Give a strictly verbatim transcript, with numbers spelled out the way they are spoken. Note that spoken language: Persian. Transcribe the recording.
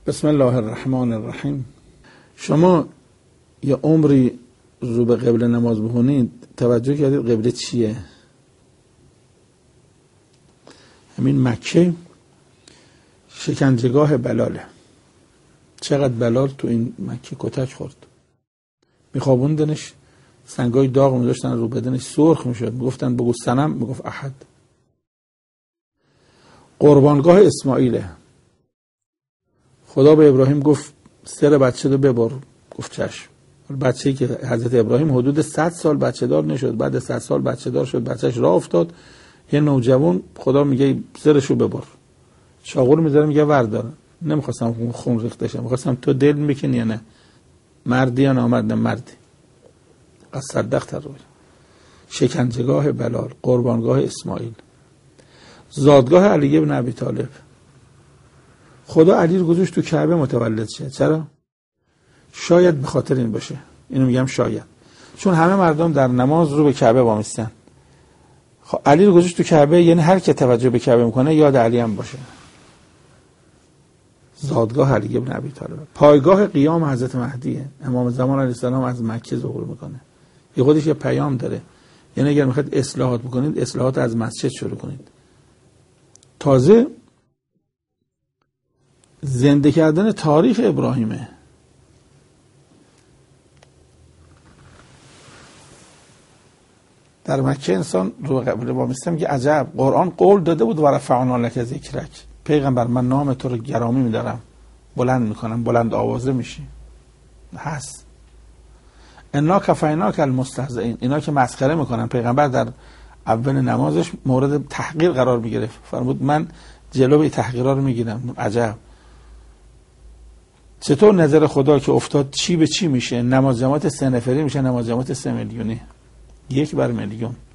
بسم الله الرحمن الرحیم. شما یه عمری رو به قبله نماز بخونید، توجه کردید قبله چیه؟ همین مکه شکنجهگاه بلاله. چقدر بلال تو این مکه کتک خورد، میخوابوندنش، سنگای داغ میذاشتن رو بدنش، سرخ میشد، میگفتن بگو صنم، میگفت احد. قربانگاه اسماعیله. خدا به ابراهیم گفت سر بچه رو ببر، گفت چشم. بچه‌ای که حضرت ابراهیم حدود صد سال بچه دار نشد، بعد صد سال بچه دار شد، بچهش راه افتاد، یه نوجوان خدا میگه سرشو ببر، چاقو میذاره میگه وردار. نمیخواستم خون ریخته شه، میخواستم تو دل میکنی یا نه، مردی یا نامرد؟ مردی. قد صدقت الرؤیا. شکنجهگاه بلال، قربانگاه اسماعیل، زادگاه علی بن ابی طالب. خدا علی رو گذاشت تو کعبه متولد شه. چرا؟ شاید به خاطر این باشه. اینو میگم شاید، چون همه مردم در نماز رو به کعبه وامیستن. خب علی رو گذاشت تو کعبه، یعنی هر کی توجه به کعبه میکنه یاد علی هم باشه. زادگاه علی بن ابی طالب. پایگاه قیام حضرت مهدیه. امام زمان علیه السلام از مکه ظهور میکنه. یه خودش یه پیام داره، یعنی اگر میخواید اصلاحات بکنید، اصلاحات از مسجد شروع کنید. تازه زنده کردن تاریخ ابراهیمه. در مکه انسان رو قبل با میستم که عجب، قرآن قول داده بود و رفعنا لک ذکرک. پیغمبر من نام تو رو گرامی میدارم، بلند میکنم، بلند آوازه میشی. هست انا کفیناک المستهزئین. اینا که مسخره میکنن، پیغمبر در اول نمازش مورد تحقیر قرار میگرفت، فرمود من جلوی تحقیرها رو میگیرم. عجب، چطور نظر خدا که افتاد چی به چی میشه؟ نماز جماعت سه نفری میشه نماز جماعت سه میلیونی، یک بر میلیون.